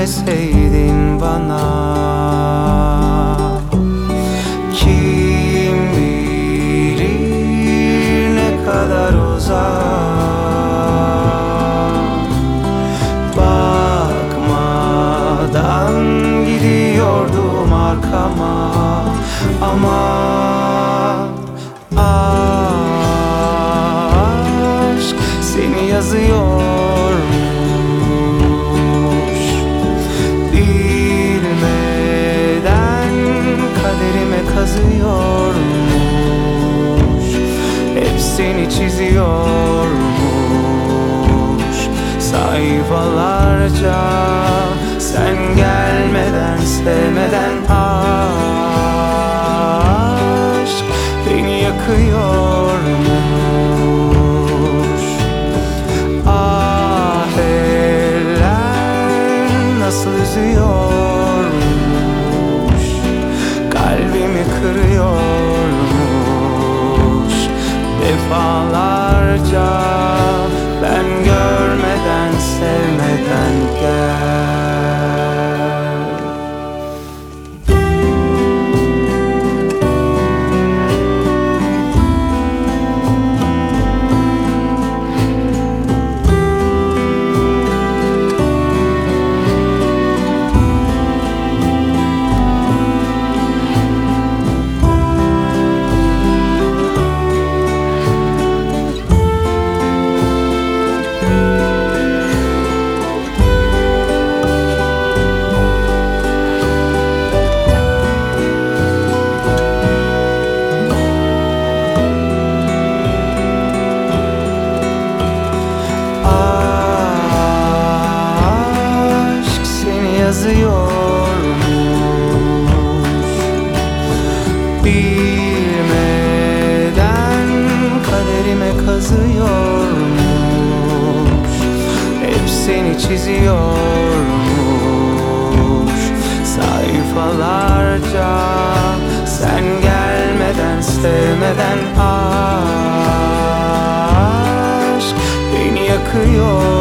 gelmeseydin bana. Kim bilir ne kadar uzak, bakmadan gidiyordum arkama. Ama aşk seni yazıyormuş, bilmeden kaderime kazıyormuş, hep seni çiziyormuş sayfalarca. Sen gelmeden, sevmeden aşk beni yakıyormuş. Ah, eller nasıl üzüyormuş, kalbimi kırıyormuş defalarca. Ben görmeden, sevmeden gel. Yazıyormuş, bilmeden kaderime kazıyormuş, hep seni çiziyormuş sayfalarca. Sen gelmeden, sevmeden aşk beni yakıyor.